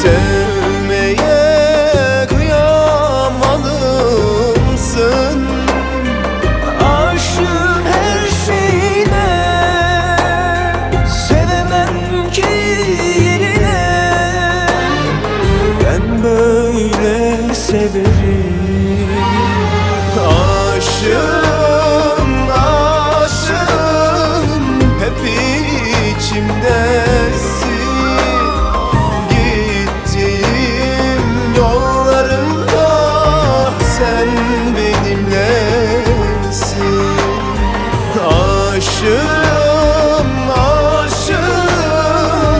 Sevmeye kıyamadımsın, Aşığım her şeyine, sevemem ki yerine. Ben böyle severim. aşığım, aşığım, hep içimdesin. Gittiğim yollarımda sen benimlesin. Aşığım, aşığım,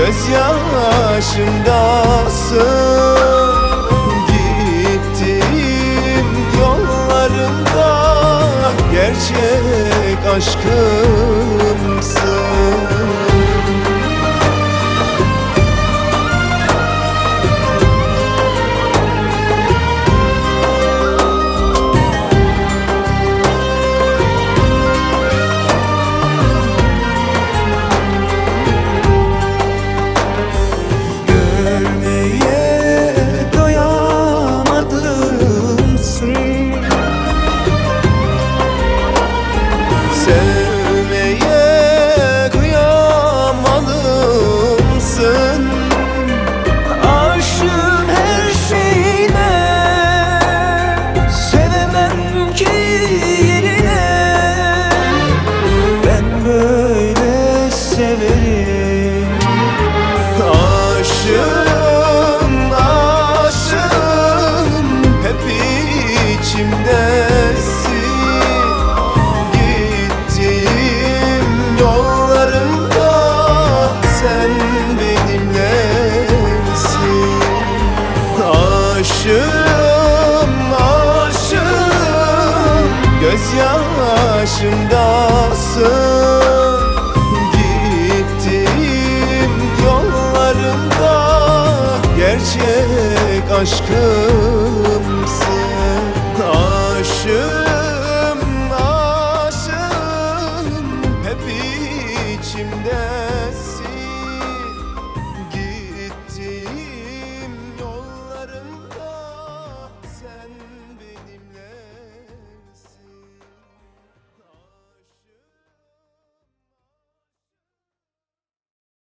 gözyaşımdasın. Gittiğim yollarında gerçek aşkımsın. Sevmeye kıyamadımsın, Aşığım her şeyine, sevemem ki yerine. Ben böyle severim. aşığım, aşığım, hep içimdesin. Gittiğim yollarımda sen benimlesin. Aşığım, aşığım, gözyaşımdasın. Gittiğim yollarında gerçek aşkım.